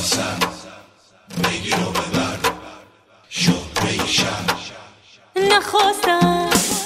نخواستم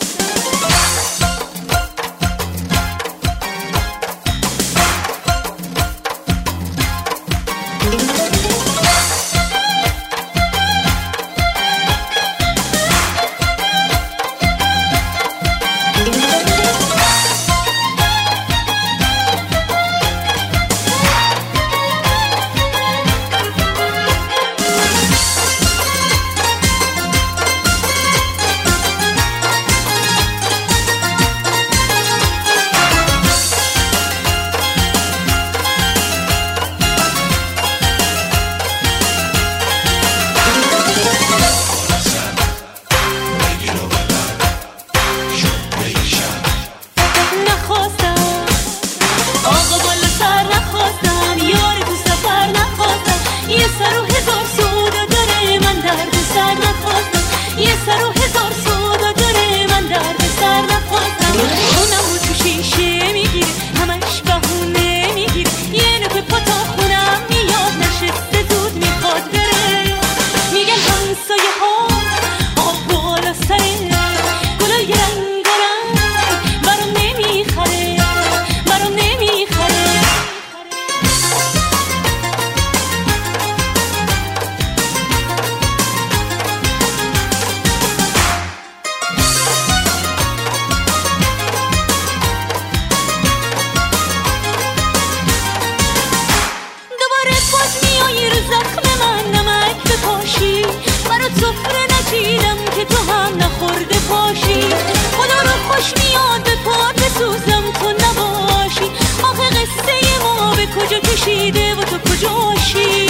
کشیده و تو کجاشی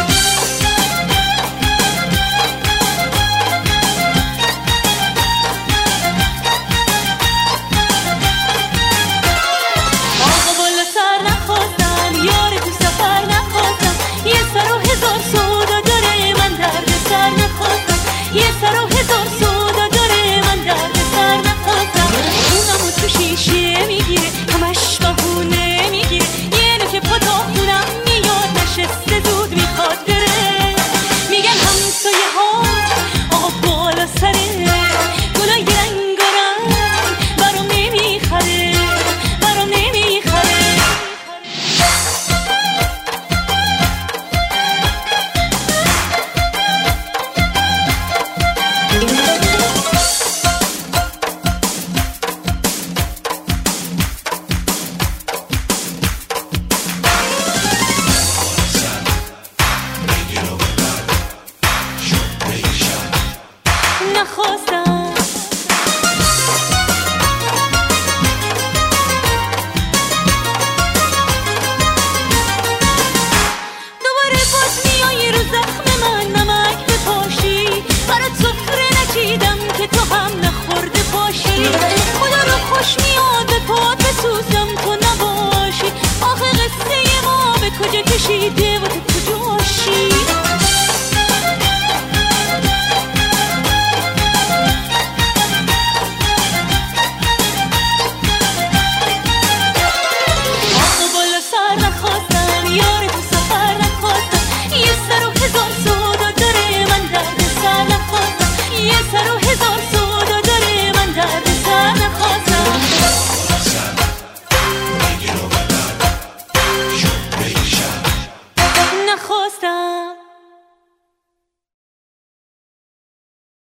آقا بالا سر نخواستم یار تو سفر نخواستم یه سر و هزار سودا داره من درد سر نخواستم یه سر و هزار سودا داره من درد سر نخواستم اونمو تو شیشه میگیره همش بهونه میگیره یه نوک پا تا خونم میاد نشسته زود میخواد بره میگن همسایه ها آقا بالا سره گلای رنگارنگ برام نمیخره برام نمیخره نخواستم دوباره باز میای رو زخم من نمک بپاشی برات سفره نچیدم که تو هم نخورده باشی خدا رو خوش میاد به پات بسوزم تو نباشی آخه قصه ما به کجا کشیده و تو کجاشی نخواستم